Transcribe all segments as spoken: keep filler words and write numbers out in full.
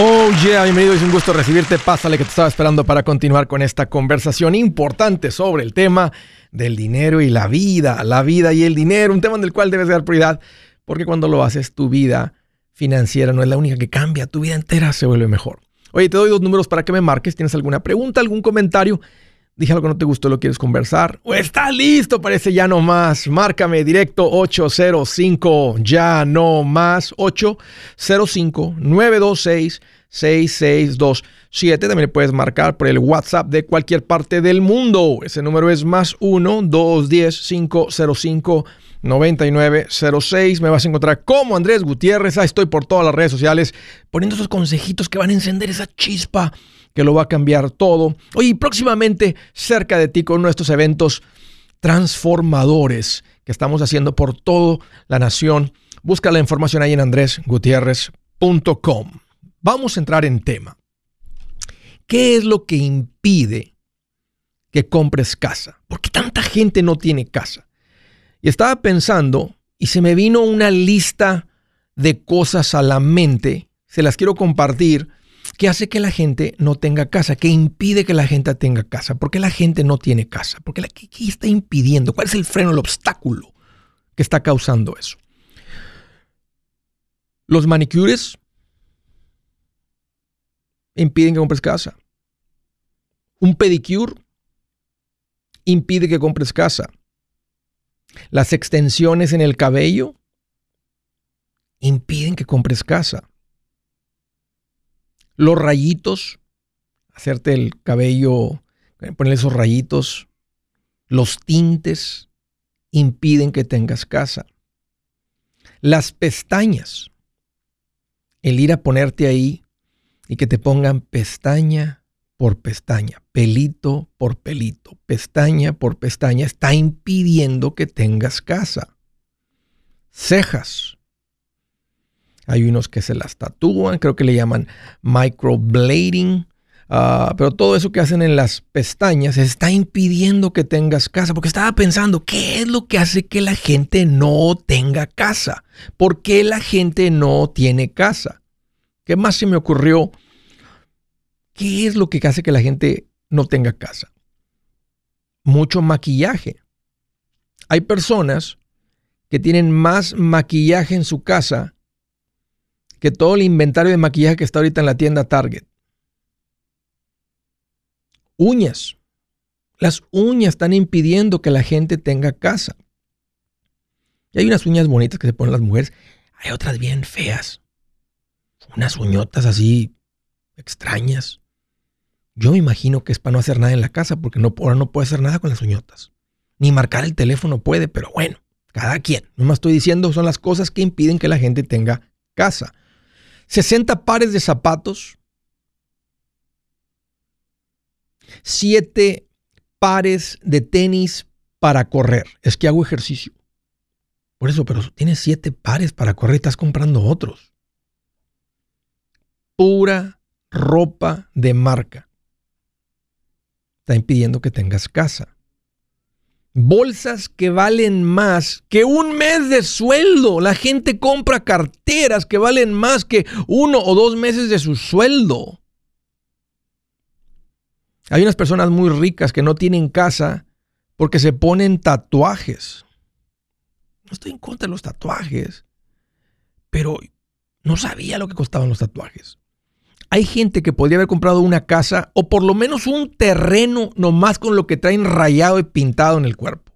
Oh yeah, bienvenido, es un gusto recibirte. Pásale que te estaba esperando para continuar con esta conversación importante sobre el tema del dinero y la vida, la vida y el dinero, un tema en el cual debes dar prioridad, porque cuando lo haces, tu vida financiera no es la única que cambia, tu vida entera se vuelve mejor. Oye, te doy dos números para que me marques. ¿Tienes alguna pregunta, algún comentario? Dije algo que no te gustó, lo quieres conversar. ¿O estás listo? Parece ya no más. Márcame directo ocho cero cinco, ya no más, ocho cero cinco, nueve dos seis, seis seis dos siete. También puedes marcar por el WhatsApp de cualquier parte del mundo. Ese número es más uno, dos uno cero, cinco cero cinco, nueve nueve cero seis. Me vas a encontrar como Andrés Gutiérrez. Ahí estoy por todas las redes sociales poniendo esos consejitos que van a encender esa chispa que lo va a cambiar todo. Oye, y próximamente cerca de ti con nuestros eventos transformadores que estamos haciendo por toda la nación. Busca la información ahí en andres gutierrez punto com. Vamos a entrar en tema. ¿Qué es lo que impide que compres casa? ¿Por qué tanta gente no tiene casa? Y estaba pensando y se me vino una lista de cosas a la mente. Se las quiero compartir. ¿Qué hace que la gente no tenga casa? ¿Qué impide que la gente tenga casa? ¿Por qué la gente no tiene casa? ¿Por qué la, qué, qué está impidiendo? ¿Cuál es el freno, el obstáculo que está causando eso? Los manicures impiden que compres casa. Un pedicure impide que compres casa. Las extensiones en el cabello impiden que compres casa. Los rayitos, hacerte el cabello, ponerle esos rayitos, los tintes impiden que tengas casa. Las pestañas, el ir a ponerte ahí y que te pongan pestaña por pestaña, pelito por pelito, pestaña por pestaña, está impidiendo que tengas casa. Cejas. Hay unos que se las tatúan, creo que le llaman microblading, uh, pero todo eso que hacen en las pestañas está impidiendo que tengas casa, porque estaba pensando, ¿qué es lo que hace que la gente no tenga casa? ¿Por qué la gente no tiene casa? ¿Qué más se me ocurrió? ¿Qué es lo que hace que la gente no tenga casa? Mucho maquillaje. Hay personas que tienen más maquillaje en su casa que todo el inventario de maquillaje que está ahorita en la tienda Target. Uñas. Las uñas están impidiendo que la gente tenga casa. Y hay unas uñas bonitas que se ponen las mujeres. Hay otras bien feas. Unas uñotas así extrañas. Yo me imagino que es para no hacer nada en la casa, porque no, ahora no puede hacer nada con las uñotas. Ni marcar el teléfono puede, pero bueno, cada quien. No me estoy diciendo, son las cosas que impiden que la gente tenga casa. sesenta pares de zapatos, siete pares de tenis para correr. Es que hago ejercicio. Por eso, pero tienes siete pares para correr y estás comprando otros. Pura ropa de marca. Está impidiendo que tengas casa. Bolsas que valen más que un mes de sueldo. La gente compra carteras que valen más que uno o dos meses de su sueldo. Hay unas personas muy ricas que no tienen casa porque se ponen tatuajes. No estoy en contra de los tatuajes, pero no sabía lo que costaban los tatuajes. Hay gente que podría haber comprado una casa o por lo menos un terreno nomás con lo que traen rayado y pintado en el cuerpo.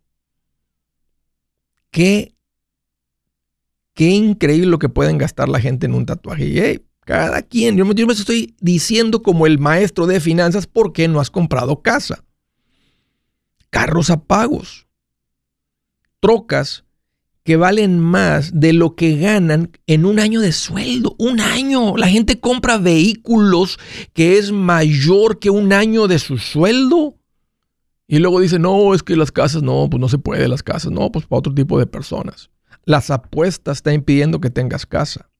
Qué, qué increíble lo que pueden gastar la gente en un tatuaje. Y hey, cada quien, yo me, yo me estoy diciendo como el maestro de finanzas, ¿por qué no has comprado casa? Carros a pagos. Trocas que valen más de lo que ganan en un año de sueldo. Un año. La gente compra vehículos que es mayor que un año de su sueldo. Y luego dice, no, es que las casas, no, pues no se puede las casas. No, pues para otro tipo de personas. Las apuestas están impidiendo que tengas casa.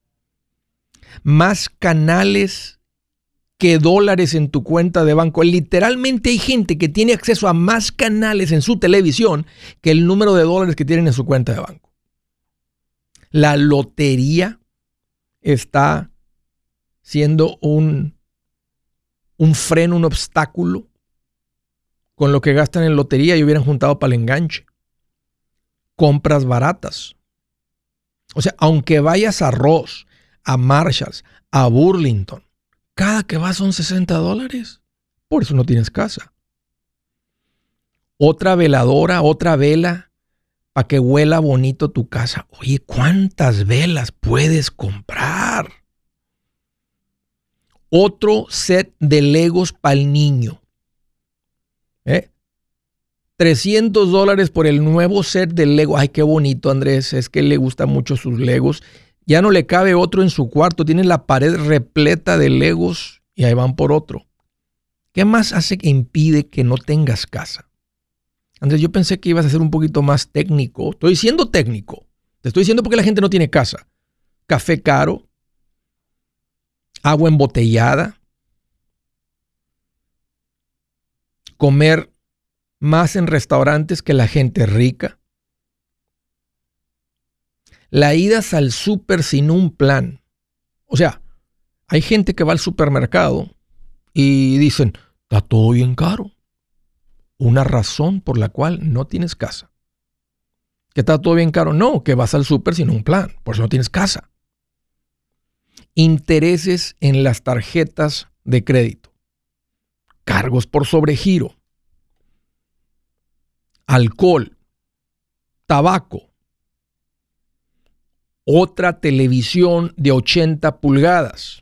Más canales que dólares en tu cuenta de banco. Literalmente hay gente que tiene acceso a más canales en su televisión que el número de dólares que tienen en su cuenta de banco. La lotería está siendo un, un freno, un obstáculo con lo que gastan en lotería y hubieran juntado para el enganche. Compras baratas. O sea, aunque vayas a Ross, a Marshalls, a Burlington, cada que vas son sesenta dólares. Por eso no tienes casa. Otra veladora, otra vela para que huela bonito tu casa. Oye, ¿cuántas velas puedes comprar? Otro set de Legos para el niño. ¿Eh? trescientos dólares por el nuevo set de Lego. Ay, qué bonito, Andrés. Es que le gustan mucho sus Legos. Ya no le cabe otro en su cuarto. Tiene la pared repleta de Legos y ahí van por otro. ¿Qué más hace que impide que no tengas casa? Andrés, yo pensé que ibas a ser un poquito más técnico. Estoy siendo técnico. Te estoy diciendo porque la gente no tiene casa. Café caro. Agua embotellada. Comer más en restaurantes que la gente rica. La ida al súper sin un plan. O sea, hay gente que va al supermercado y dicen, está todo bien caro. Una razón por la cual no tienes casa. ¿Que está todo bien caro? No, que vas al súper sin un plan. Por eso no tienes casa. Intereses en las tarjetas de crédito. Cargos por sobregiro. Alcohol. Tabaco. Otra televisión de ochenta pulgadas.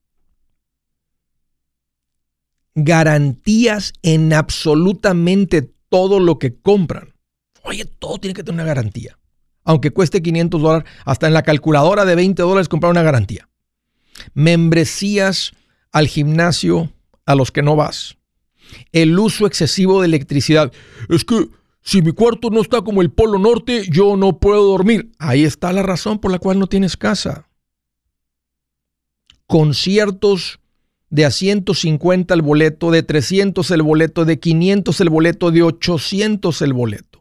Garantías en absolutamente todo lo que compran. Oye, todo tiene que tener una garantía. Aunque cueste quinientos dólares, hasta en la calculadora de veinte dólares comprar una garantía. Membresías al gimnasio a los que no vas. El uso excesivo de electricidad. Es que si mi cuarto no está como el Polo Norte, yo no puedo dormir. Ahí está la razón por la cual no tienes casa. Conciertos de a ciento cincuenta el boleto, de trescientos el boleto, de quinientos el boleto, de ochocientos el boleto.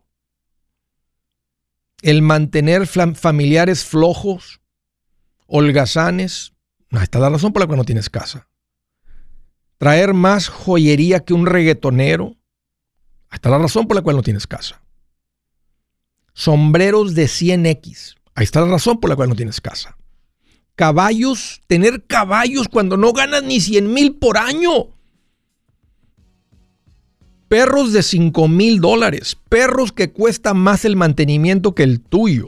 El mantener familiares flojos, holgazanes. Ahí está la razón por la cual no tienes casa. Traer más joyería que un reggaetonero. Ahí está la razón por la cual no tienes casa. Sombreros de cien equis. Ahí está la razón por la cual no tienes casa. Caballos, tener caballos cuando no ganas ni cien mil por año. Perros de cinco mil dólares. Perros que cuestan más el mantenimiento que el tuyo.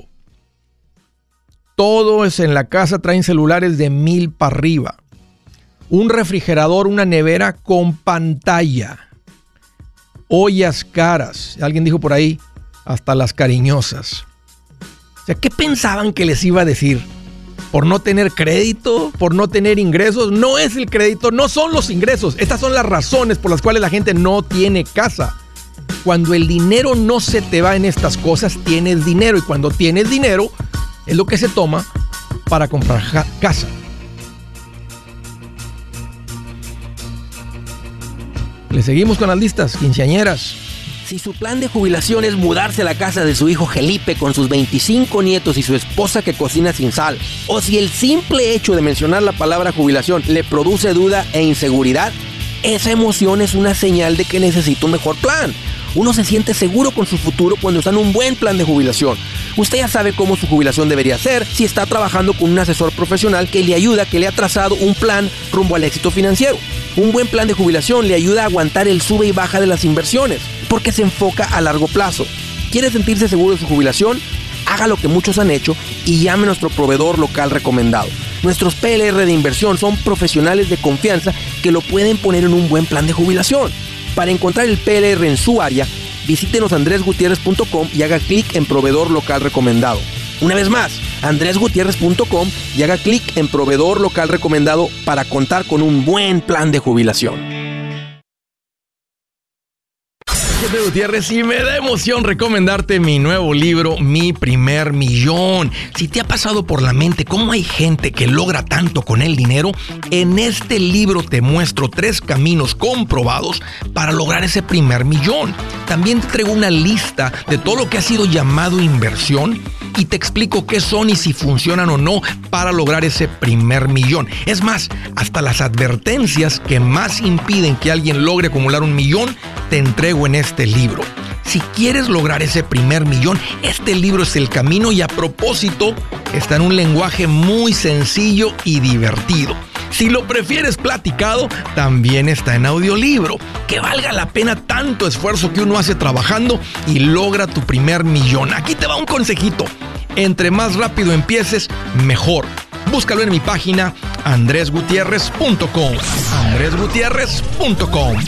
Todos en la casa traen celulares de mil para arriba. Un refrigerador, una nevera con pantalla. Ollas caras. Alguien dijo por ahí, hasta las cariñosas. O sea, ¿qué pensaban que les iba a decir? ¿Por no tener crédito? ¿Por no tener ingresos? No es el crédito, no son los ingresos. Estas son las razones por las cuales la gente no tiene casa. Cuando el dinero no se te va en estas cosas, tienes dinero. Y cuando tienes dinero, es lo que se toma para comprar ja- casa. Le seguimos con las listas, quinceañeras. Si su plan de jubilación es mudarse a la casa de su hijo Felipe con sus veinticinco nietos y su esposa que cocina sin sal, o si el simple hecho de mencionar la palabra jubilación le produce duda e inseguridad, esa emoción es una señal de que necesita un mejor plan. Uno se siente seguro con su futuro cuando está en un buen plan de jubilación. Usted ya sabe cómo su jubilación debería ser si está trabajando con un asesor profesional que le ayuda, que le ha trazado un plan rumbo al éxito financiero. Un buen plan de jubilación le ayuda a aguantar el sube y baja de las inversiones, porque se enfoca a largo plazo. ¿Quiere sentirse seguro de su jubilación? Haga lo que muchos han hecho y llame a nuestro proveedor local recomendado. Nuestros P L R de inversión son profesionales de confianza que lo pueden poner en un buen plan de jubilación. Para encontrar el P L R en su área, visítenos andres gutierrez punto com y haga clic en proveedor local recomendado. Una vez más, andres gutierrez punto com y haga clic en proveedor local recomendado para contar con un buen plan de jubilación. Andrés Gutiérrez, y me da emoción recomendarte mi nuevo libro, Mi Primer Millón. Si te ha pasado por la mente cómo hay gente que logra tanto con el dinero, en este libro te muestro tres caminos comprobados para lograr ese primer millón. También te traigo una lista de todo lo que ha sido llamado inversión y te explico qué son y si funcionan o no para lograr ese primer millón. Es más, hasta las advertencias que más impiden que alguien logre acumular un millón, te entrego en este libro. Si quieres lograr ese primer millón, este libro es el camino y a propósito está en un lenguaje muy sencillo y divertido. Si lo prefieres platicado, también está en audiolibro. Que valga la pena tanto esfuerzo que uno hace trabajando y logra tu primer millón. Aquí te va un consejito. Entre más rápido empieces, mejor. Búscalo en mi página andres gutierrez punto com. andres gutierrez punto com.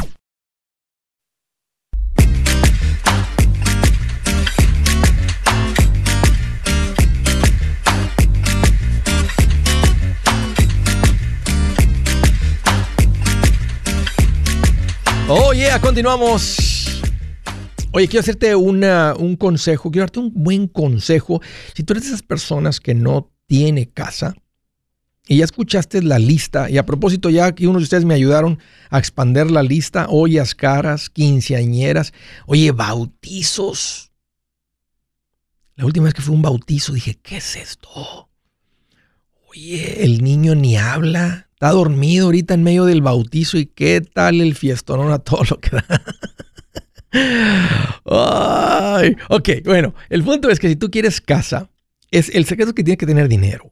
Oh, yeah, continuamos. Oye, quiero hacerte una, un consejo, quiero darte un buen consejo. Si tú eres de esas personas que no tiene casa y ya escuchaste la lista, y a propósito ya que unos de ustedes me ayudaron a expandir la lista, ollas caras, quinceañeras, oye, bautizos. La última vez que fue un bautizo dije, ¿qué es esto? Oye, el niño ni habla. Está dormido ahorita en medio del bautizo y qué tal el fiestonón a todo lo que da. Ay, ok, bueno, el punto es que si tú quieres casa, es, el secreto es que tienes que tener dinero.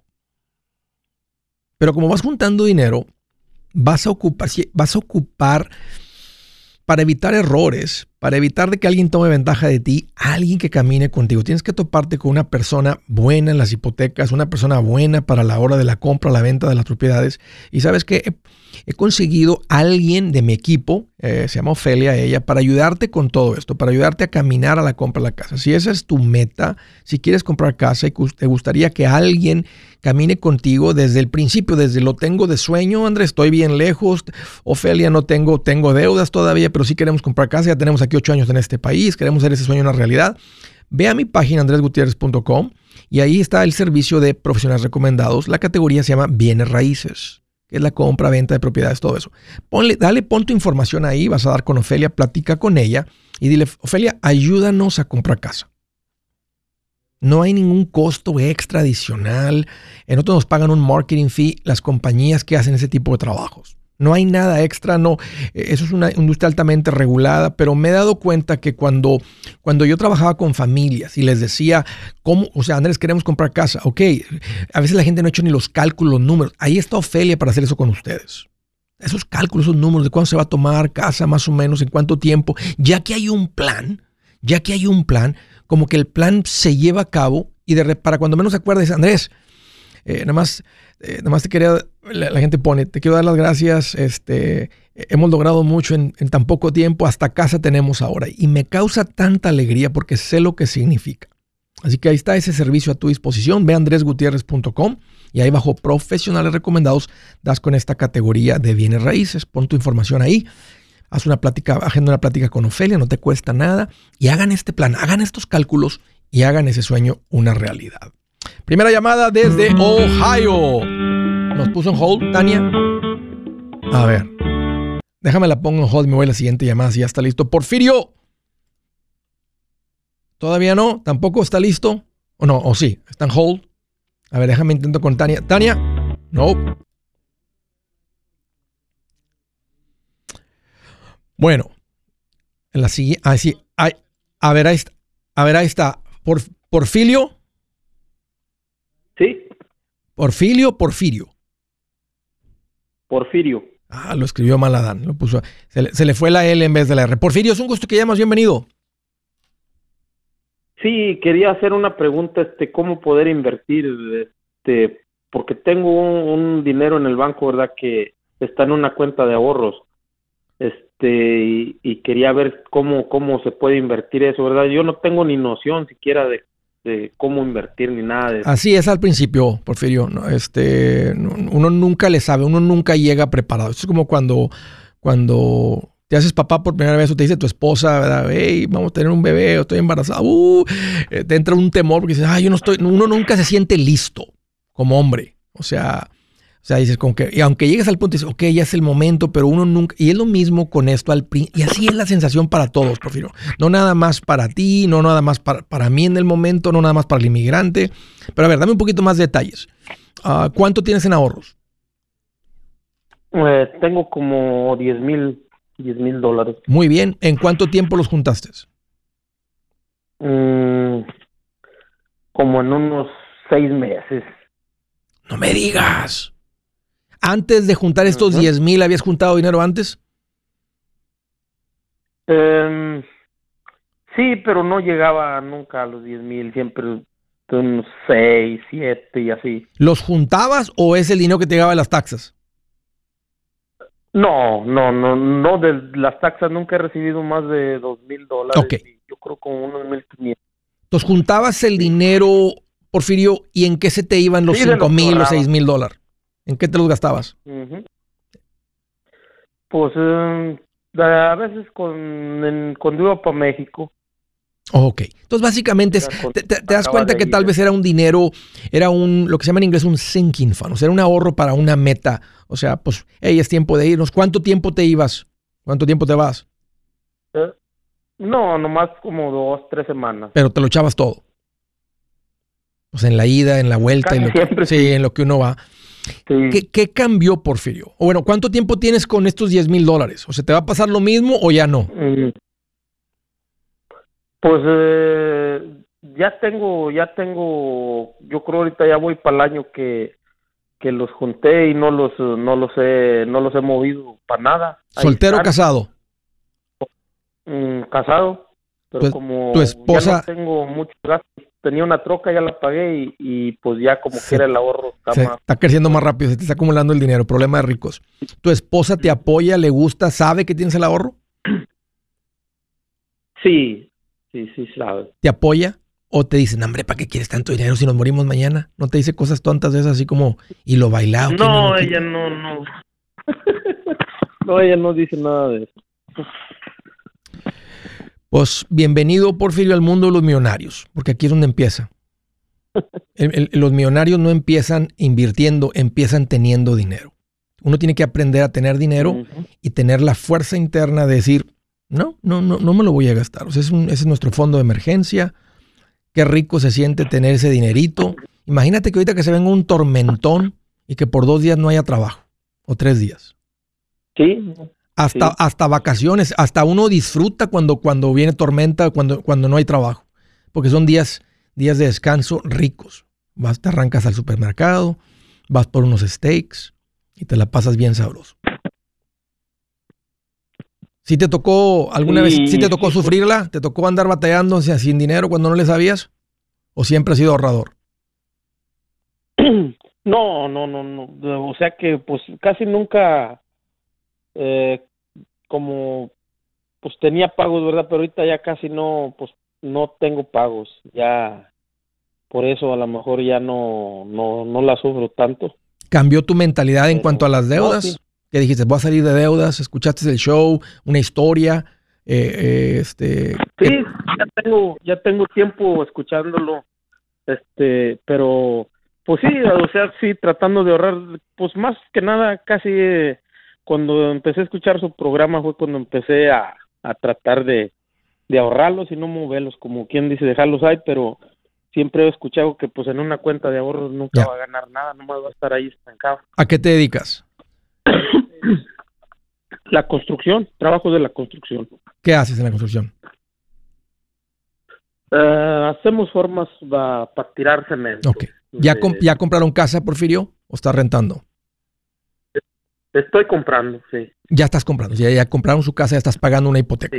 Pero como vas juntando dinero, vas a ocupar, vas a ocupar para evitar errores, para evitar de que alguien tome ventaja de ti, alguien que camine contigo. Tienes que toparte con una persona buena en las hipotecas, una persona buena para la hora de la compra, la venta de las propiedades. Y sabes que he, he conseguido a alguien de mi equipo, eh, se llama Ofelia ella, para ayudarte con todo esto, para ayudarte a caminar a la compra de la casa. Si esa es tu meta, si quieres comprar casa y te gustaría que alguien camine contigo desde el principio, desde lo tengo de sueño, Andrés, estoy bien lejos, Ofelia, no tengo, tengo deudas todavía, pero sí queremos comprar casa, ya tenemos aquí ocho años en este país, queremos hacer ese sueño una realidad. Ve a mi página andres gutierrez punto com y ahí está el servicio de profesionales recomendados. La categoría se llama bienes raíces, que es la compra, venta de propiedades, todo eso. Ponle, dale, pon tu información ahí, vas a dar con Ofelia, platica con ella y dile, Ofelia, ayúdanos a comprar casa. No hay ningún costo extra adicional. En otros nos pagan un marketing fee las compañías que hacen ese tipo de trabajos. No hay nada extra, no. Eso es una industria altamente regulada, pero me he dado cuenta que cuando, cuando yo trabajaba con familias y les decía, ¿cómo? O sea, Andrés, queremos comprar casa. Ok, a veces la gente no ha hecho ni los cálculos, los números. Ahí está Ofelia para hacer eso con ustedes. Esos cálculos, esos números de cuándo se va a tomar casa, más o menos, en cuánto tiempo. Ya que hay un plan, ya que hay un plan, como que el plan se lleva a cabo y de, para cuando menos se acuerdes, Andrés, eh, nada más... Eh, nada más te quería, la, la gente pone, te quiero dar las gracias, este, hemos logrado mucho en, en tan poco tiempo, hasta casa tenemos ahora. Y me causa tanta alegría porque sé lo que significa. Así que ahí está ese servicio a tu disposición. Ve a andres gutierrez punto com y ahí bajo profesionales recomendados das con esta categoría de bienes raíces. Pon tu información ahí, haz una plática, agenda una plática con Ofelia, no te cuesta nada y hagan este plan, hagan estos cálculos y hagan ese sueño una realidad. Primera llamada desde Ohio. Nos puso en hold, Tania. A ver. Déjame la pongo en hold, me voy a la siguiente llamada si ya está listo. Porfirio. ¿Todavía no? ¿Tampoco está listo? ¿O no? ¿O sí? ¿Está en hold? A ver, déjame intento con Tania. Tania. No. Bueno. En la siguiente. Ah, sí. Ay, a ver, ahí está. A ver, ahí está. Por, Porfirio. Sí. ¿Porfirio o Porfirio? Porfirio. Ah, lo escribió mal Adán. Lo puso, se, le, se le fue la L en vez de la R. Porfirio, es un gusto que llamas. Bienvenido. Sí, quería hacer una pregunta, este, ¿cómo poder invertir? Este, porque tengo un, un dinero en el banco, ¿verdad? Que está en una cuenta de ahorros. Este, y, y quería ver cómo, cómo se puede invertir eso, ¿verdad? Yo no tengo ni noción siquiera de de cómo invertir ni nada de eso. Así es al principio, Porfirio. ¿No? Este, uno nunca le sabe, uno nunca llega preparado. Esto es como cuando, cuando te haces papá por primera vez o te dice tu esposa, ¿verdad? Hey, vamos a tener un bebé o estoy embarazada. Uh, te entra un temor porque dices, ah, yo no estoy, uno nunca se siente listo como hombre. O sea, sea, dices como que, y aunque llegues al punto, dices, ok, ya es el momento, pero uno nunca, y es lo mismo con esto al principio, y así es la sensación para todos, Porfirio. No nada más para ti, no nada más para, para mí en el momento, no nada más para el inmigrante. Pero a ver, dame un poquito más de detalles. Uh, ¿Cuánto tienes en ahorros? Eh, tengo como diez mil dólares. Muy bien. ¿En cuánto tiempo los juntaste? Mm, como en unos seis meses. No me digas. ¿Antes de juntar estos uh-huh. diez mil, habías juntado dinero antes? Um, sí, pero no llegaba nunca a los diez mil, siempre unos seis, siete y así. ¿Los juntabas o es el dinero que te llegaba de las taxas? No, no, no, no, de las taxas nunca he recibido más de dos mil dólares. Ok. Yo creo como unos mil quinientos. Entonces, juntabas el dinero, Porfirio, ¿y en qué se te iban los sí, cinco mil o seis mil dólares? ¿En qué te los gastabas? Uh-huh. Pues eh, a veces con, en, cuando iba para México. Oh, ok. Entonces, básicamente, es, te, te, te das cuenta que tal vez era un dinero, era un, lo que se llama en inglés un sinking fund, o sea, era un ahorro para una meta. O sea, pues, hey, es tiempo de irnos. ¿Cuánto tiempo te ibas? ¿Cuánto tiempo te vas? Eh, no, nomás como dos, tres semanas. Pero te lo echabas todo. Pues en la ida, en la vuelta. En lo que, sí, en lo que uno va. Sí. ¿Qué, ¿Qué cambió, Porfirio? O bueno, ¿cuánto tiempo tienes con estos diez mil dólares? ¿O se te va a pasar lo mismo o ya no? Mm. Pues eh, ya tengo, ya tengo, yo creo ahorita ya voy para el año que, que los junté y no los, no los he, no los he movido para nada. ¿Soltero o casado? Mm, casado, pero pues, como tu esposa... ya no tengo muchos gastos, tenía una troca, ya la pagué y, y pues ya como se, quiera el ahorro está se más... Está creciendo más rápido, se te está acumulando el dinero, problema de ricos. ¿Tu esposa te apoya, le gusta, sabe que tienes el ahorro? Sí. Sí, sí, sabe. ¿Te apoya? ¿O te dicen, hombre, ¿para qué quieres tanto dinero si nos morimos mañana? ¿No te dice cosas tontas de esas así como, y lo bailado? No, no, no ella no, no. No, ella no dice nada de eso. Pues bienvenido, Porfirio, al mundo de los millonarios, porque aquí es donde empieza. El, el, los millonarios no empiezan invirtiendo, empiezan teniendo dinero. Uno tiene que aprender a tener dinero uh-huh. y tener la fuerza interna de decir, No, no, no, no me lo voy a gastar. O sea, es un, ese es nuestro fondo de emergencia. Qué rico se siente tener ese dinerito. Imagínate que ahorita que se venga un tormentón y que por dos días no haya trabajo. O tres días. Sí. Hasta, sí. hasta vacaciones. Hasta uno disfruta cuando, cuando viene tormenta, cuando, cuando no hay trabajo. Porque son días, días de descanso ricos. Vas, te arrancas al supermercado, vas por unos steaks y te la pasas bien sabroso. ¿Sí te tocó alguna sí, vez, sí te tocó sí, sufrirla? ¿Te tocó andar batallando, o sea, sin dinero cuando no le sabías? ¿O siempre has sido ahorrador? No, no, no, no. O sea que pues casi nunca eh, como pues tenía pagos, ¿verdad? Pero ahorita ya casi no, pues no tengo pagos. Ya por eso a lo mejor ya no, no, no la sufro tanto. ¿Cambió tu mentalidad en Pero, cuanto a las deudas? No, sí. Que dijiste, voy a salir de deudas, escuchaste el show, una historia, eh, eh, este... Sí, ¿qué? ya tengo, ya tengo tiempo escuchándolo, este, pero, pues sí, o sea, sí, tratando de ahorrar, pues más que nada, casi eh, cuando empecé a escuchar su programa fue cuando empecé a, a tratar de, de ahorrarlos y no moverlos, como quien dice, dejarlos ahí, pero siempre he escuchado que pues en una cuenta de ahorros nunca ya. va a ganar nada, nomás va a estar ahí estancado. ¿A qué te dedicas? La construcción, trabajos de la construcción. ¿Qué haces en la construcción? Uh, hacemos formas para pa tirar cemento. Okay. ¿Ya, de... comp- ¿Ya compraron casa, Porfirio? ¿O estás rentando? Estoy comprando, sí. Ya estás comprando, ya, ya compraron su casa, ya estás pagando una hipoteca. Sí.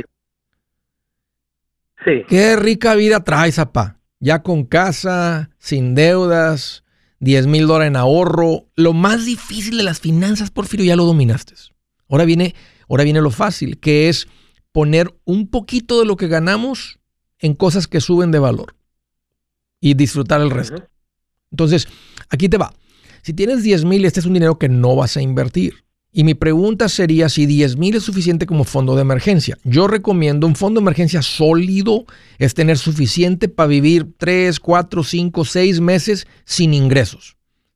Sí. Qué rica vida traes, papá. Ya con casa, sin deudas, diez mil dólares en ahorro. Lo más difícil de las finanzas, Porfirio, ya lo dominaste. Ahora viene, ahora viene lo fácil, que es poner un poquito de lo que ganamos en cosas que suben de valor y disfrutar el resto. Uh-huh. Entonces, aquí te va. Si tienes diez mil, este es un dinero que no vas a invertir. Y mi pregunta sería si diez mil es suficiente como fondo de emergencia. Yo recomiendo un fondo de emergencia sólido, es tener suficiente para vivir tres, cuatro, cinco, seis meses sin ingresos.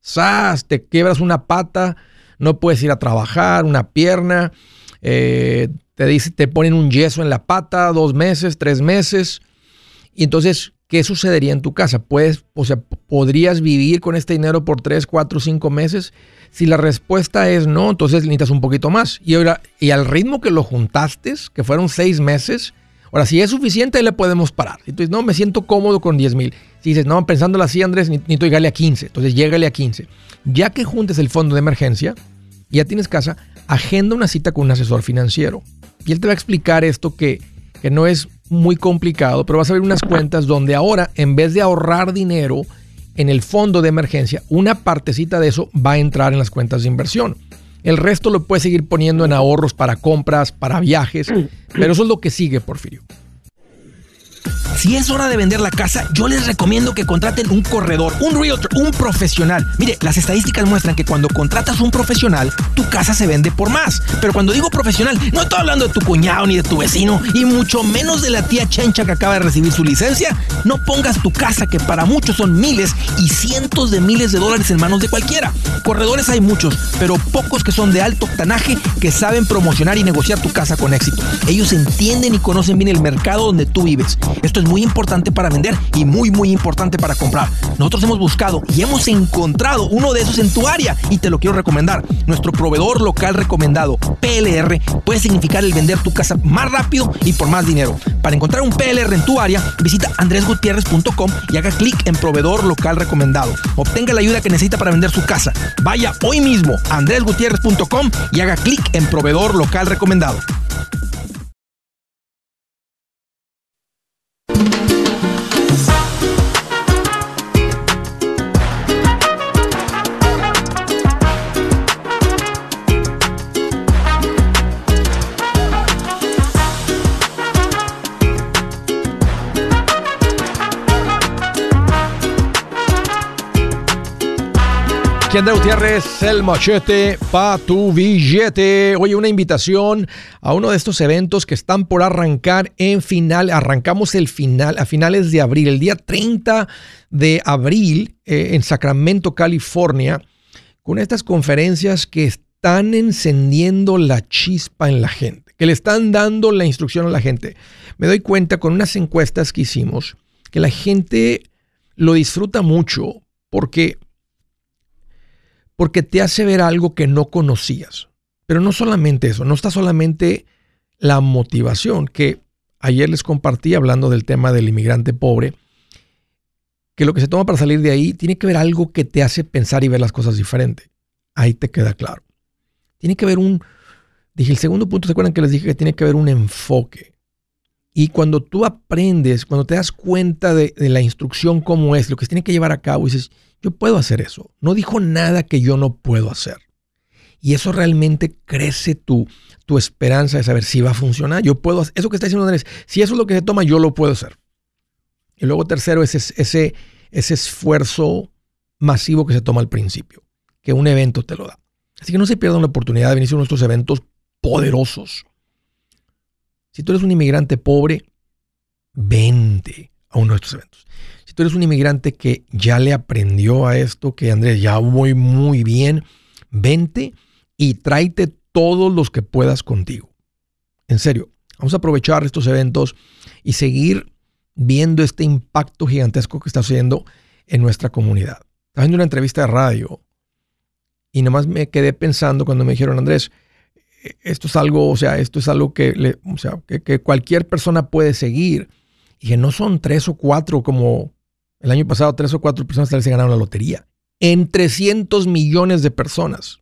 ¡zas! Te quiebras una pata, no puedes ir a trabajar, una pierna, eh, te, dice, te ponen un yeso en la pata, dos meses, tres meses. Y entonces, ¿qué sucedería en tu casa? Puedes, o sea, ¿podrías vivir con este dinero por tres, cuatro, cinco meses? Si la respuesta es no, entonces necesitas un poquito más. Y, ahora, y al ritmo que lo juntaste, que fueron seis meses, ahora, si es suficiente, ahí le podemos parar. Si tú dices, no, me siento cómodo con diez mil. Si dices, no, pensándolo así, Andrés, necesito llegarle a quince. Entonces, llégale a quince. Ya que juntes el fondo de emergencia, ya tienes casa, agenda una cita con un asesor financiero. Y él te va a explicar esto que, que no es muy complicado, pero vas a ver unas cuentas donde ahora, en vez de ahorrar dinero en el fondo de emergencia, una partecita de eso va a entrar en las cuentas de inversión. El resto lo puedes seguir poniendo en ahorros para compras, para viajes, pero eso es lo que sigue, Porfirio. Si es hora de vender la casa, yo les recomiendo que contraten un corredor, un realtor, un profesional. Mire, las estadísticas muestran que cuando contratas un profesional, tu casa se vende por más. Pero cuando digo profesional, no estoy hablando de tu cuñado ni de tu vecino, y mucho menos de la tía Chencha que acaba de recibir su licencia. No pongas tu casa, que para muchos son miles y cientos de miles de dólares, en manos de cualquiera. Corredores hay muchos, pero pocos que son de alto octanaje, que saben promocionar y negociar tu casa con éxito. Ellos entienden y conocen bien el mercado donde tú vives. Esto es muy importante para vender y muy muy importante para comprar. Nosotros hemos buscado y hemos encontrado uno de esos en tu área y te lo quiero recomendar. Nuestro proveedor local recomendado, P L R, puede significar el vender tu casa más rápido y por más dinero. Para encontrar un P L R en tu área, visita andres gutierrez punto com y haga clic en proveedor local recomendado. Obtenga la ayuda que necesita para vender su casa. Vaya hoy mismo a andres gutierrez punto com y haga clic en proveedor local recomendado. Aquí Andrés Gutierrez, el machete pa' tu billete. Oye, una invitación a uno de estos eventos que están por arrancar en final. Arrancamos el final a finales de abril, el día treinta de abril eh, en Sacramento, California, con estas conferencias que están encendiendo la chispa en la gente, que le están dando la instrucción a la gente. Me doy cuenta con unas encuestas que hicimos que la gente lo disfruta mucho porque... porque te hace ver algo que no conocías. Pero no solamente eso, no está solamente la motivación, que ayer les compartí hablando del tema del inmigrante pobre, que lo que se toma para salir de ahí tiene que ver algo que te hace pensar y ver las cosas diferente. Ahí te queda claro. Tiene que haber un, dije el segundo punto, ¿se acuerdan que les dije que tiene que haber un enfoque? Y cuando tú aprendes, cuando te das cuenta de, de la instrucción cómo es, lo que se tiene que llevar a cabo, dices, yo puedo hacer eso. No dijo nada que yo no puedo hacer. Y eso realmente crece tu, tu esperanza de saber si va a funcionar. Yo puedo hacer eso que está diciendo Andrés. Si eso es lo que se toma, yo lo puedo hacer. Y luego tercero, ese, ese, ese esfuerzo masivo que se toma al principio, que un evento te lo da. Así que no se pierdan la oportunidad de venir a nuestros eventos poderosos. Si tú eres un inmigrante pobre, vente a uno de estos eventos. Si tú eres un inmigrante que ya le aprendió a esto, que Andrés, ya voy muy bien, vente y tráete todos los que puedas contigo. En serio, vamos a aprovechar estos eventos y seguir viendo este impacto gigantesco que está haciendo en nuestra comunidad. Estaba haciendo una entrevista de radio y nomás me quedé pensando cuando me dijeron, Andrés, esto es algo, o sea, esto es algo que, le, o sea, que, que cualquier persona puede seguir. Y que no son tres o cuatro como el año pasado, tres o cuatro personas tal vez se ganaron la lotería. En trescientos millones de personas.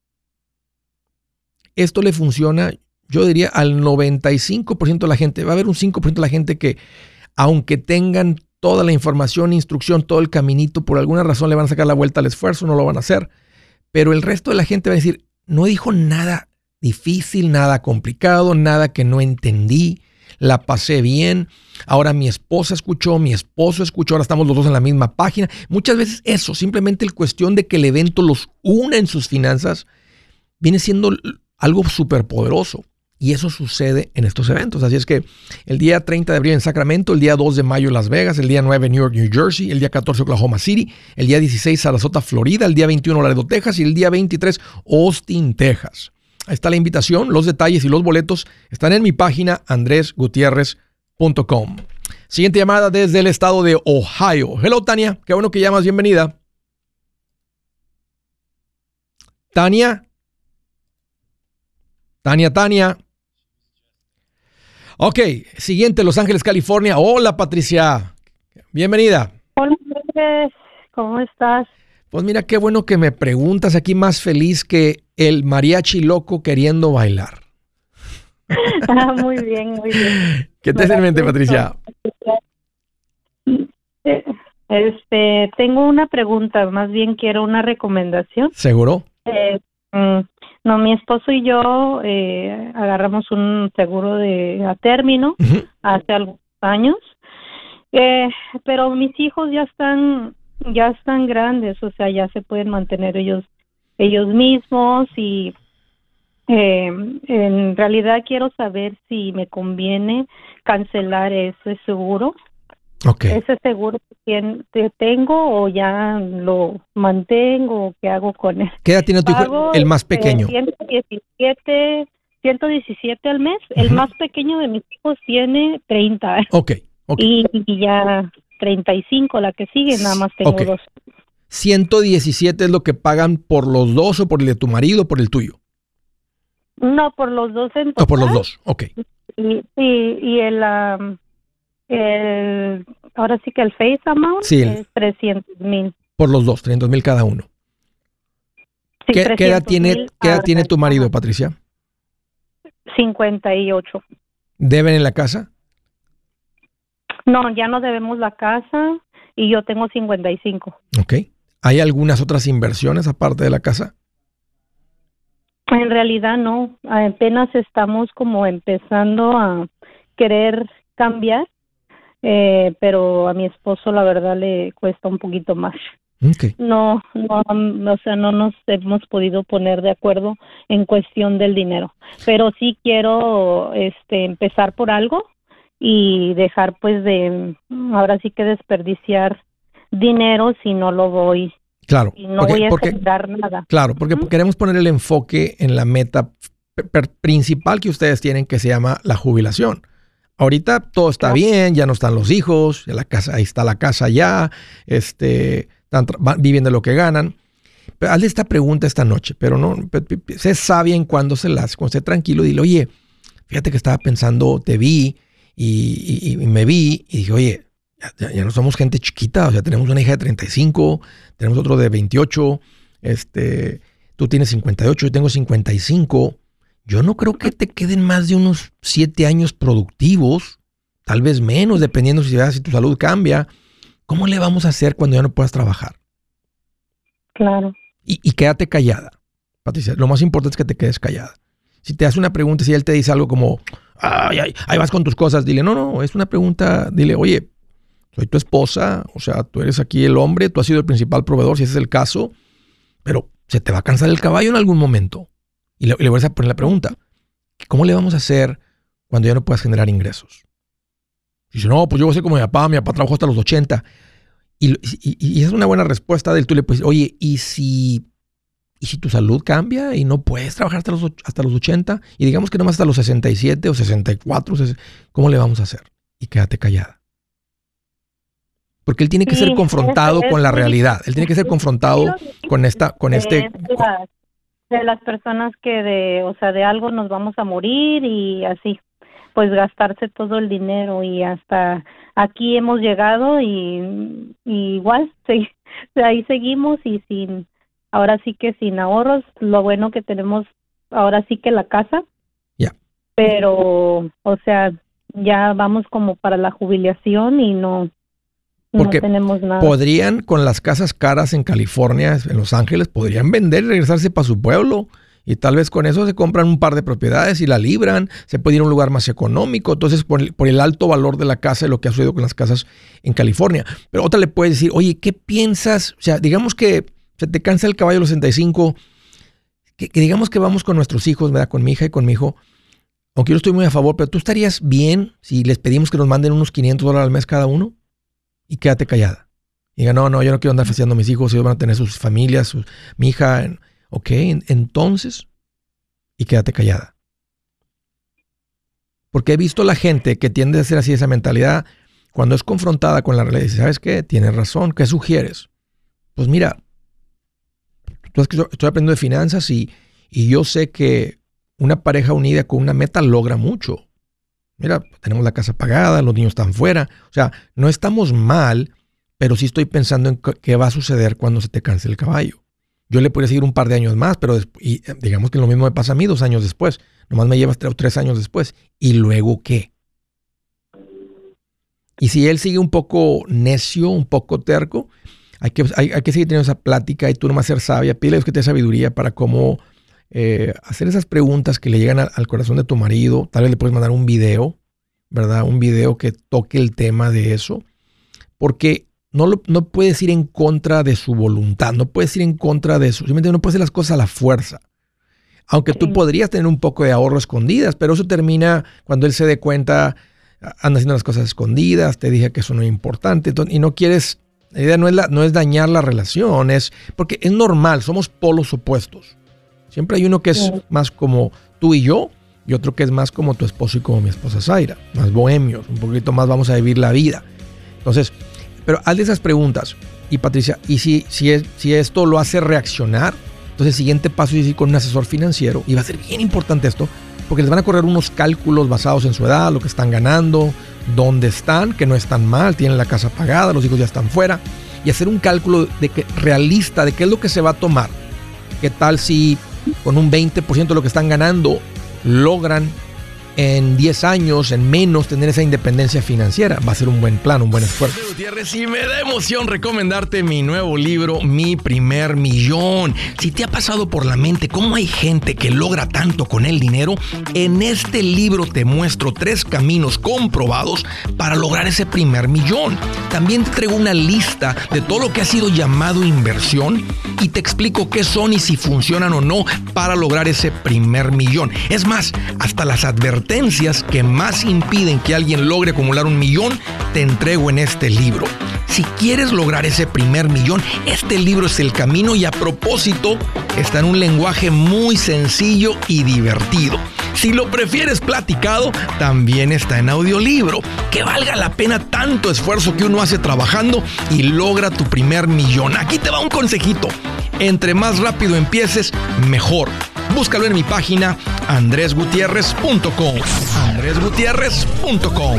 Esto le funciona, yo diría, al noventa y cinco por ciento de la gente. Va a haber un cinco por ciento de la gente que, aunque tengan toda la información, instrucción, todo el caminito, por alguna razón le van a sacar la vuelta al esfuerzo, no lo van a hacer. Pero el resto de la gente va a decir, no dijo nada difícil, nada complicado, nada que no entendí. La pasé bien, ahora mi esposa escuchó, mi esposo escuchó, ahora estamos los dos en la misma página. Muchas veces eso, simplemente el cuestión de que el evento los una en sus finanzas, viene siendo algo súper poderoso. Y eso sucede en estos eventos. Así es que el día treinta de abril en Sacramento, el día dos de mayo en Las Vegas, el día nueve en New York, New Jersey, el día catorce Oklahoma City, el día dieciséis Sarasota, Florida, el día veintiuno Laredo, Texas y el día veintitrés Austin, Texas. Ahí está la invitación, los detalles y los boletos están en mi página andres gutierrez punto com. Siguiente llamada desde el estado de Ohio. Hello, Tania. Qué bueno que llamas. Bienvenida. Tania. Tania, Tania. Ok, siguiente, Los Ángeles, California. Hola, Patricia. Bienvenida. Hola, Andrés. ¿Cómo estás? Pues mira, qué bueno que me preguntas. Aquí más feliz que el mariachi loco queriendo bailar. Ah, muy bien, muy bien. ¿Qué te hace en mente, Patricia? Este, tengo una pregunta, más bien quiero una recomendación. ¿Seguro? Eh, mm, no, mi esposo y yo eh, agarramos un seguro de a término uh-huh. hace algunos años, eh, pero mis hijos ya están ya están grandes, o sea, ya se pueden mantener ellos ellos mismos y eh, en realidad quiero saber si me conviene cancelar ese seguro. Okay. ¿Ese seguro que tengo o ya lo mantengo o qué hago con él? ¿Qué edad tiene tu hijo, el más pequeño? ciento diecisiete, ciento diecisiete al mes. Uh-huh. El más pequeño de mis hijos tiene treinta. Okay, okay. Y, y ya treinta y cinco la que sigue, nada más tengo okay. dos. ¿ciento diecisiete es lo que pagan por los dos o por el de tu marido o por el tuyo? No, por los dos en total. O por los dos, ok. Y, y, y el... Um, El, ahora sí que el face amount sí, el, es trescientos mil. Por los dos, trescientos mil cada uno. Sí, ¿Qué, ¿qué edad tiene, ¿qué edad tiene tu marido, Patricia? cincuenta y ocho. ¿Deben en la casa? No, ya no debemos la casa y yo tengo cincuenta y cinco. Ok. ¿Hay algunas otras inversiones aparte de la casa? En realidad no. Apenas estamos como empezando a querer cambiar. Eh, pero a mi esposo la verdad le cuesta un poquito más. Okay. No, no, o sea, no nos hemos podido poner de acuerdo en cuestión del dinero, pero sí quiero este empezar por algo y dejar pues de, ahora sí que desperdiciar dinero si no lo voy. Claro. Y no porque, voy a porque, dar nada. Claro, porque ¿Mm? queremos poner el enfoque en la meta p- principal que ustedes tienen, que se llama la jubilación. Ahorita todo está claro. bien, ya no están los hijos, ya la casa, ahí está la casa ya, este, están tra- viviendo lo que ganan. Pero hazle esta pregunta esta noche, pero no, sé sabia en cuando se las, cuando esté tranquilo, dile, oye, fíjate que estaba pensando, te vi y, y, y me vi y dije, oye, ya, ya no somos gente chiquita, o sea, tenemos una hija de treinta y cinco, tenemos otro de veintiocho, este, tú tienes cincuenta y ocho, yo tengo cincuenta y cinco. Yo no creo que te queden más de unos siete años productivos, tal vez menos, dependiendo si, si tu salud cambia. ¿Cómo le vamos a hacer cuando ya no puedas trabajar? Claro. Y, y quédate callada, Patricia. Lo más importante es que te quedes callada. Si te hace una pregunta, si él te dice algo como, ay, ay, ahí vas con tus cosas, dile, no, no, es una pregunta, dile, oye, soy tu esposa, o sea, tú eres aquí el hombre, tú has sido el principal proveedor, si ese es el caso, pero se te va a cansar el caballo en algún momento. Y le, y le voy a poner la pregunta, ¿cómo le vamos a hacer cuando ya no puedas generar ingresos? Y dice, no, pues yo voy a ser como mi papá, mi papá trabajó hasta los ochenta. Y, y, y esa es una buena respuesta de él. Tú le puedes decir, oye, ¿y si, ¿y si tu salud cambia y no puedes trabajar hasta los, hasta los ochenta? Y digamos que nomás hasta los sesenta y siete o sesenta y cuatro, ¿cómo le vamos a hacer? Y quédate callada. Porque él tiene que sí, ser confrontado es, es con la realidad. Él tiene que ser confrontado con esta, con este... La, de las personas que de, o sea, de algo nos vamos a morir y así, pues gastarse todo el dinero y hasta aquí hemos llegado y, y igual, sí, ahí seguimos y sin, ahora sí que sin ahorros, lo bueno que tenemos ahora sí que la casa, yeah. pero, o sea, ya vamos como para la jubilación y no... Porque no tenemos nada. Podrían, con las casas caras en California, en Los Ángeles, podrían vender y regresarse para su pueblo. Y tal vez con eso se compran un par de propiedades y la libran. Se puede ir a un lugar más económico. Entonces, por el, por el alto valor de la casa y lo que ha sucedido con las casas en California. Pero otra le puede decir, oye, ¿qué piensas? O sea, digamos que se te cansa el caballo a los sesenta y cinco. Que, que digamos que vamos con nuestros hijos, ¿verdad? Con mi hija y con mi hijo, aunque yo estoy muy a favor, pero ¿tú estarías bien si les pedimos que nos manden unos quinientos dólares al mes cada uno? Y quédate callada. Y diga, no, no, yo no quiero andar fastidiando a mis hijos, ellos van a tener sus familias, sus, mi hija. Ok, entonces, y quédate callada. Porque he visto la gente que tiende a ser así, esa mentalidad, cuando es confrontada con la realidad, dice, ¿sabes qué? Tienes razón, ¿qué sugieres? Pues mira, tú sabes que yo estoy aprendiendo de finanzas y, y yo sé que una pareja unida con una meta logra mucho. Mira, tenemos la casa pagada, los niños están fuera. O sea, no estamos mal, pero sí estoy pensando en qué va a suceder cuando se te canse el caballo. Yo le podría seguir un par de años más, pero después, y digamos que lo mismo me pasa a mí dos años después. Nomás me llevas tres o tres años después. ¿Y luego qué? Y si él sigue un poco necio, un poco terco, hay que, hay, hay que seguir teniendo esa plática y tú nomás ser sabia. Pídele a Dios que te dé sabiduría para cómo eh, hacer esas preguntas que le llegan a, al corazón de tu marido. Tal vez le puedes mandar un video, ¿verdad? Un video que toque el tema de eso. Porque no, lo, no puedes ir en contra de su voluntad, no puedes ir en contra de su... Simplemente no puedes hacer las cosas a la fuerza. Aunque tú podrías tener un poco de ahorro escondidas, pero eso termina cuando él se dé cuenta, anda haciendo las cosas escondidas, te dije que eso no es importante, entonces, y no quieres, la idea no es, la, no es dañar la relación, es porque es normal, somos polos opuestos. Siempre hay uno que es más como tú y yo, y otro que es más como tu esposo y como mi esposa Zaira, más bohemios, un poquito más vamos a vivir la vida. Entonces, pero hazle esas preguntas. Y Patricia, ¿y si, si, es, si esto lo hace reaccionar? Entonces el siguiente paso es ir con un asesor financiero. Y va a ser bien importante esto, porque les van a correr unos cálculos basados en su edad, lo que están ganando, dónde están, que no están mal, tienen la casa pagada, los hijos ya están fuera. Y hacer un cálculo de que, realista de qué es lo que se va a tomar. ¿Qué tal si con un veinte por ciento de lo que están ganando logran en diez años, en menos, tener esa independencia financiera? Va a ser un buen plan, un buen esfuerzo. Gutiérrez, y me da emoción recomendarte mi nuevo libro, Mi Primer Millón. Si te ha pasado por la mente cómo hay gente que logra tanto con el dinero, en este libro te muestro tres caminos comprobados para lograr ese primer millón. También te traigo una lista de todo lo que ha sido llamado inversión y te explico qué son y si funcionan o no para lograr ese primer millón. Es más, hasta las advertencias que más impiden que alguien logre acumular un millón, te entrego en este libro. Si quieres lograr ese primer millón, este libro es el camino y a propósito, está en un lenguaje muy sencillo y divertido. Si lo prefieres platicado, también está en audiolibro. Que valga la pena tanto esfuerzo que uno hace trabajando y logra tu primer millón. Aquí te va un consejito. Entre más rápido empieces, mejor. Búscalo en mi página andres gutierrez punto com. andres gutierrez punto com.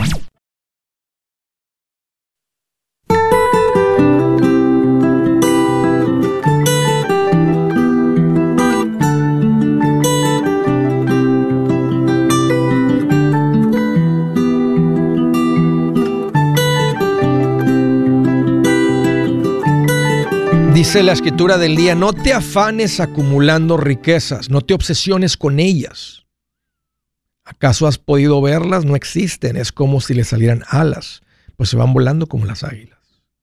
Dice la escritura del día, no te afanes acumulando riquezas, no te obsesiones con ellas. ¿Acaso has podido verlas? No existen, es como si le salieran alas, pues se van volando como las águilas.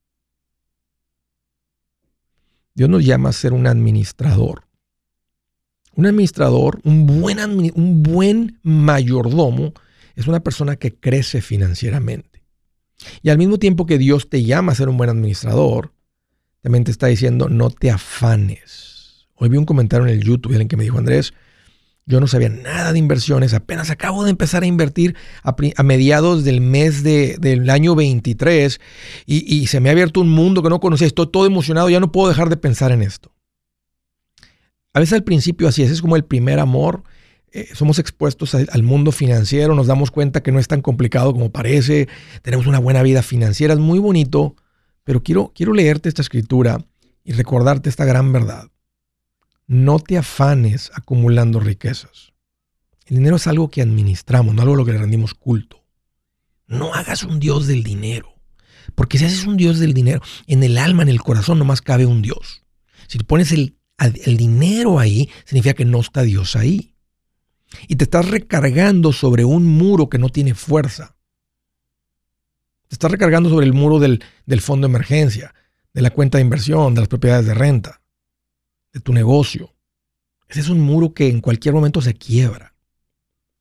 Dios nos llama a ser un administrador. Un administrador, un buen, admi- un buen mayordomo, es una persona que crece financieramente. Y al mismo tiempo que Dios te llama a ser un buen administrador, también te está diciendo, no te afanes. Hoy vi un comentario en el YouTube de alguien que me dijo, Andrés, yo no sabía nada de inversiones, apenas acabo de empezar a invertir a, a mediados del mes de, del año veintitrés y, y se me ha abierto un mundo que no conocía, estoy todo emocionado, ya no puedo dejar de pensar en esto. A veces al principio así es, es como el primer amor, eh, somos expuestos a, al mundo financiero, nos damos cuenta que no es tan complicado como parece, tenemos una buena vida financiera, es muy bonito. Pero quiero, quiero leerte esta escritura y recordarte esta gran verdad. No te afanes acumulando riquezas. El dinero es algo que administramos, no algo a lo que le rendimos culto. No hagas un Dios del dinero. Porque si haces un Dios del dinero, en el alma, en el corazón, nomás cabe un Dios. Si tú pones el, el dinero ahí, significa que no está Dios ahí. Y te estás recargando sobre un muro que no tiene fuerza. Te estás recargando sobre el muro del, del fondo de emergencia, de la cuenta de inversión, de las propiedades de renta, de tu negocio. Ese es un muro que en cualquier momento se quiebra.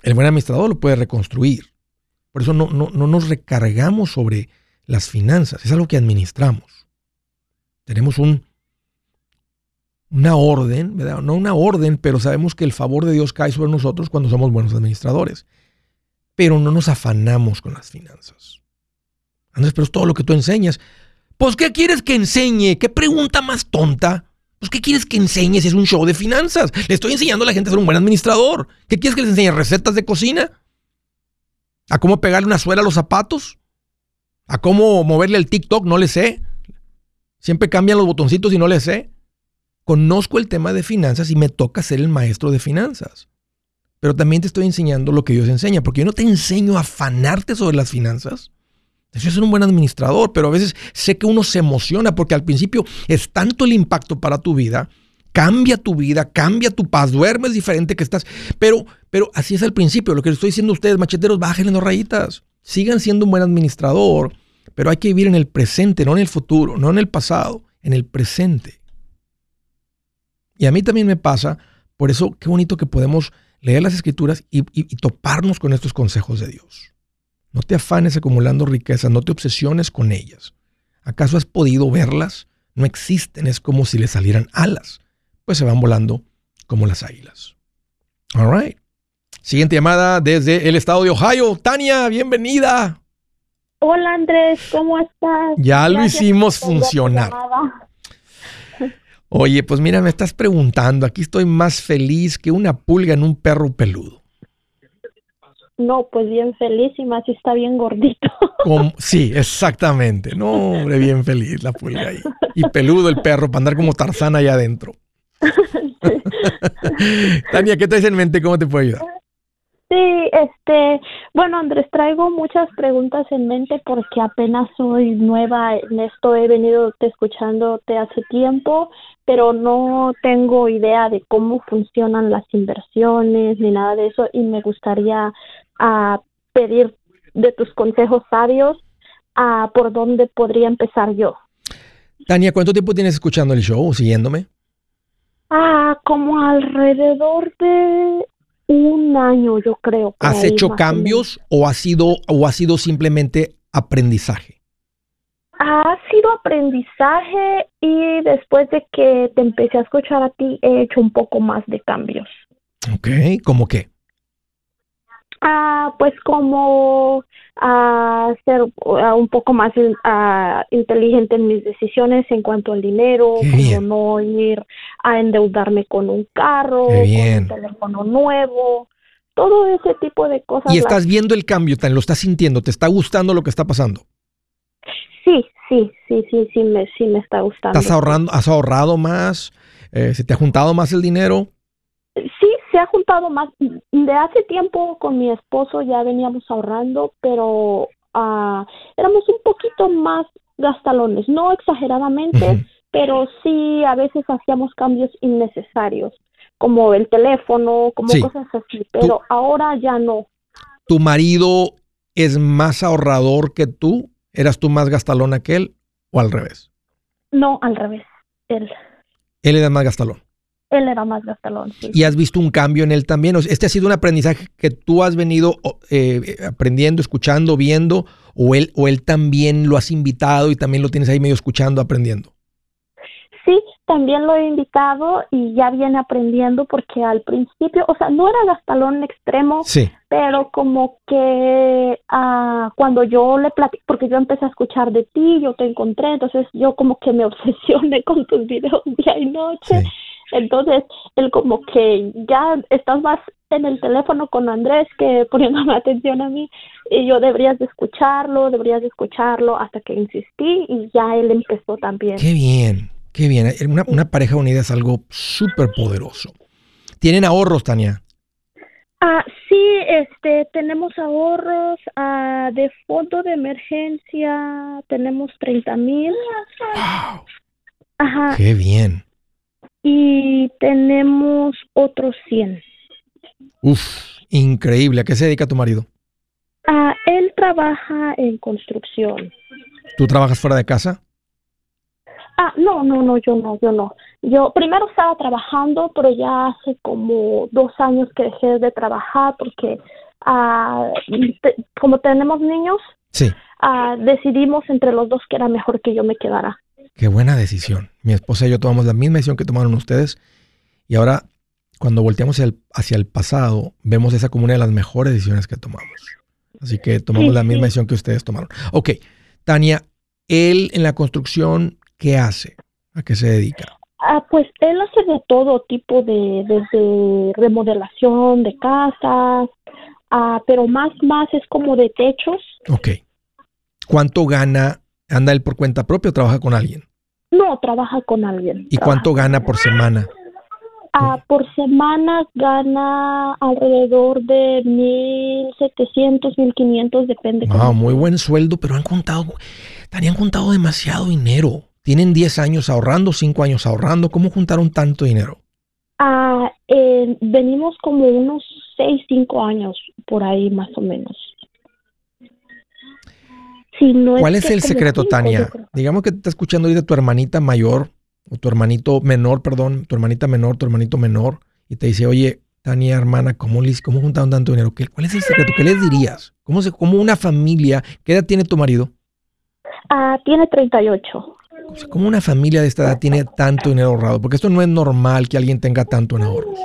El buen administrador lo puede reconstruir. Por eso no, no, no nos recargamos sobre las finanzas. Es algo que administramos. Tenemos un, una orden, ¿verdad? No una orden, pero sabemos que el favor de Dios cae sobre nosotros cuando somos buenos administradores. Pero no nos afanamos con las finanzas. Andrés, pero es todo lo que tú enseñas. Pues, ¿qué quieres que enseñe? ¿Qué pregunta más tonta? Pues, ¿qué quieres que enseñe si es un show de finanzas? Le estoy enseñando a la gente a ser un buen administrador. ¿Qué quieres que les enseñe? ¿Recetas de cocina? ¿A cómo pegarle una suela a los zapatos? ¿A cómo moverle el TikTok? No le sé. Siempre cambian los botoncitos y no le sé. Conozco el tema de finanzas y me toca ser el maestro de finanzas. Pero también te estoy enseñando lo que Dios enseña, porque yo no te enseño a afanarte sobre las finanzas. Yo soy un buen administrador, pero a veces sé que uno se emociona porque al principio es tanto el impacto para tu vida, cambia tu vida, cambia tu paz, duermes diferente que estás, pero, pero así es al principio. Lo que les estoy diciendo a ustedes, macheteros, bájenle dos rayitas, sigan siendo un buen administrador, pero hay que vivir en el presente, no en el futuro, no en el pasado, en el presente. Y a mí también me pasa, por eso qué bonito que podemos leer las Escrituras y, y, y toparnos con estos consejos de Dios. No te afanes acumulando riquezas, no te obsesiones con ellas. ¿Acaso has podido verlas? No existen, es como si le salieran alas. Pues se van volando como las águilas. All right. Siguiente llamada desde el estado de Ohio. Tania, bienvenida. Hola Andrés, ¿cómo estás? Ya lo Gracias hicimos por funcionar. tu llamada. Oye, pues mira, me estás preguntando. Aquí estoy más feliz que una pulga en un perro peludo. No, pues bien feliz y más si está bien gordito. Como, sí, exactamente. No, hombre, bien feliz la pulga ahí. Y peludo el perro para andar como Tarzán allá adentro. Tania, ¿qué traes en mente? ¿Cómo te puedo ayudar? Sí, este, bueno Andrés, traigo muchas preguntas en mente porque apenas soy nueva en esto, he venido te escuchándote hace tiempo, pero no tengo idea de cómo funcionan las inversiones ni nada de eso y me gustaría uh, pedir de tus consejos sabios uh, por dónde podría empezar yo. Tania, ¿cuánto tiempo tienes escuchando el show o siguiéndome? Ah, como alrededor de un año, yo creo. ¿Has ahí, hecho cambios o ha sido o ha sido simplemente aprendizaje? Ha sido aprendizaje y después de que te empecé a escuchar a ti he hecho un poco más de cambios. Ok, ¿cómo qué? Ah, pues como a uh, ser uh, un poco más uh, inteligente en mis decisiones en cuanto al dinero, Qué como bien. no ir a endeudarme con un carro, Qué bien. con un teléfono nuevo, todo ese tipo de cosas. Y estás las... viendo el cambio, Tania, lo estás sintiendo, ¿te está gustando lo que está pasando? Sí, sí, sí, sí, sí me, sí me está gustando. ¿Estás ahorrando, has ahorrado más? Eh, ¿Se te ha juntado más el dinero? Sí, se ha juntado más. De hace tiempo con mi esposo ya veníamos ahorrando, pero uh, éramos un poquito más gastalones, no exageradamente, uh-huh. pero sí a veces hacíamos cambios innecesarios, como el teléfono, como sí. cosas así, pero ¿Tú, ahora ya no. ¿Tu marido es más ahorrador que tú? ¿Eras tú más gastalona que él o al revés? No, al revés, él. Él era más gastalón. Él era más gastalón, sí. ¿Y has visto un cambio en él también? O sea, ¿este ha sido un aprendizaje que tú has venido eh, aprendiendo, escuchando, viendo? ¿O él, ¿O él también lo has invitado y también lo tienes ahí medio escuchando, aprendiendo? Sí, también lo he invitado y ya viene aprendiendo porque al principio, o sea, no era gastalón extremo, sí. pero como que uh, cuando yo le platico, porque yo empecé a escuchar de ti, yo te encontré, entonces yo como que me obsesioné con tus videos día y noche. Sí. Entonces, él como que ya estás más en el teléfono con Andrés que poniéndome atención a mí. Y yo deberías de escucharlo, deberías de escucharlo hasta que insistí y ya él empezó también. Qué bien, qué bien. Una, una pareja unida es algo súper poderoso. ¿Tienen ahorros, Tania? Ah, sí, este, tenemos ahorros ah, de fondo de emergencia, tenemos treinta mil. ¡Wow! Ajá. Qué bien. Y tenemos otros cien. Uf, increíble. ¿A qué se dedica tu marido? Ah, él trabaja en construcción. ¿Tú trabajas fuera de casa? Ah, no, no, no, yo no, yo no. Yo primero estaba trabajando, pero ya hace como dos años que dejé de trabajar porque uh, te, como tenemos niños, sí. uh, decidimos entre los dos que era mejor que yo me quedara. Qué buena decisión. Mi esposa y yo tomamos la misma decisión que tomaron ustedes y ahora cuando volteamos hacia el, hacia el pasado, vemos esa como una de las mejores decisiones que tomamos. Así que tomamos sí, la misma sí. decisión que ustedes tomaron. Ok, Tania, él en la construcción, ¿qué hace? ¿A qué se dedica? Ah, pues él hace de todo tipo de, desde remodelación de casas, ah, pero más, más es como de techos. Ok. ¿Cuánto gana? ¿Anda él por cuenta propia o trabaja con alguien? No, trabaja con alguien. ¿Y cuánto gana por semana? Ah, por semana gana alrededor de mil setecientos, mil quinientos, depende. Wow, muy buen sueldo, pero han contado, Tania, han contado demasiado dinero. Tienen diez años ahorrando, cinco años ahorrando. ¿Cómo juntaron tanto dinero? Ah, eh, venimos como unos seis, cinco años por ahí más o menos. Si no ¿Cuál es, es el secreto, cinco, Tania? Digamos que te está escuchando ahorita tu hermanita mayor, o tu hermanito menor, perdón, tu hermanita menor, tu hermanito menor, y te dice, oye, Tania, hermana, ¿cómo, cómo juntaron tanto dinero? ¿Qué, ¿Cuál es el secreto? ¿Qué les dirías? ¿Cómo, se, cómo una familia, qué edad tiene tu marido? Ah, tiene treinta y ocho. O sea, ¿cómo una familia de esta edad tiene tanto dinero ahorrado? Porque esto no es normal que alguien tenga tanto en ahorros.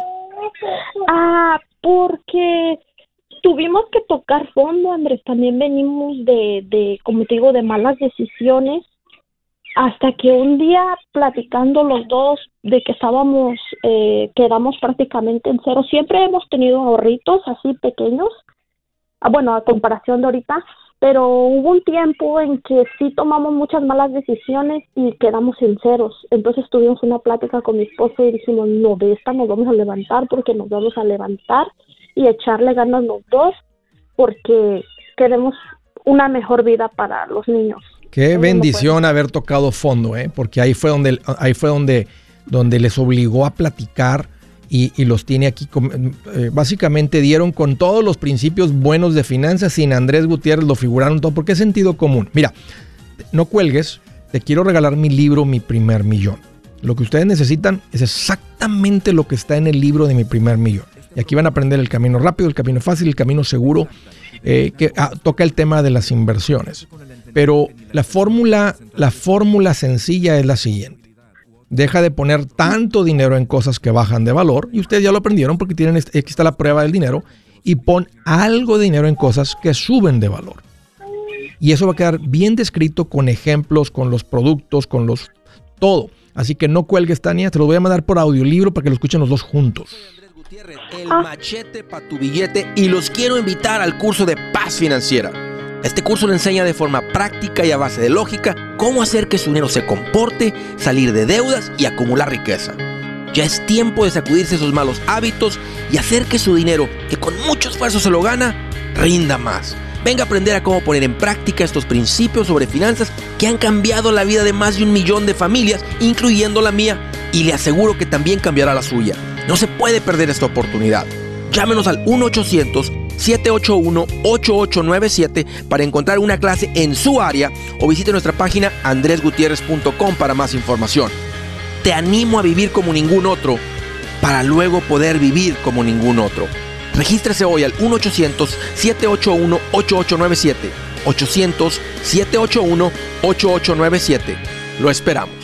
Ah, porque tuvimos que tocar fondo, Andrés. También venimos de, de, como te digo, de malas decisiones. Hasta que un día, platicando los dos de que estábamos, eh, quedamos prácticamente en cero. Siempre hemos tenido ahorritos así pequeños, ah, bueno, a comparación de ahorita, pero hubo un tiempo en que sí tomamos muchas malas decisiones y quedamos en ceros. Entonces tuvimos una plática con mi esposo y dijimos, no, de esta nos vamos a levantar porque nos vamos a levantar y echarle ganas los dos porque queremos una mejor vida para los niños. Qué bendición haber tocado fondo, ¿eh? Porque ahí fue donde, ahí fue donde, donde les obligó a platicar y, y los tiene aquí. Eh, básicamente dieron con todos los principios buenos de finanzas. Sin Andrés Gutiérrez lo figuraron todo porque es sentido común. Mira, no cuelgues, te quiero regalar mi libro Mi Primer Millón. Lo que ustedes necesitan es exactamente lo que está en el libro de Mi Primer Millón. Y aquí van a aprender el camino rápido, el camino fácil, el camino seguro, eh, que ah, toca el tema de las inversiones. Pero la fórmula, la fórmula sencilla es la siguiente. Deja de poner tanto dinero en cosas que bajan de valor, y ustedes ya lo aprendieron porque tienen, aquí está la prueba del dinero, y pon algo de dinero en cosas que suben de valor. Y eso va a quedar bien descrito con ejemplos, con los productos, con los todo. Así que no cuelgues, Tania, te lo voy a mandar por audiolibro para que lo escuchen los dos juntos. El machete para tu billete, y los quiero invitar al curso de Paz Financiera. Este curso le enseña de forma práctica y a base de lógica cómo hacer que su dinero se comporte, salir de deudas y acumular riqueza. Ya es tiempo de sacudirse esos malos hábitos y hacer que su dinero, que con mucho esfuerzo se lo gana, rinda más. Venga a aprender a cómo poner en práctica estos principios sobre finanzas que han cambiado la vida de más de un millón de familias, incluyendo la mía, y le aseguro que también cambiará la suya. No se puede perder esta oportunidad. Llámenos al uno ochocientos, siete ocho uno, ocho ocho nueve siete para encontrar una clase en su área o visite nuestra página andres gutierrez punto com para más información. Te animo a vivir como ningún otro para luego poder vivir como ningún otro. Regístrese hoy al uno ochocientos, siete ocho uno, ocho ocho nueve siete. ochocientos, siete ocho uno, ocho ocho nueve siete. Lo esperamos.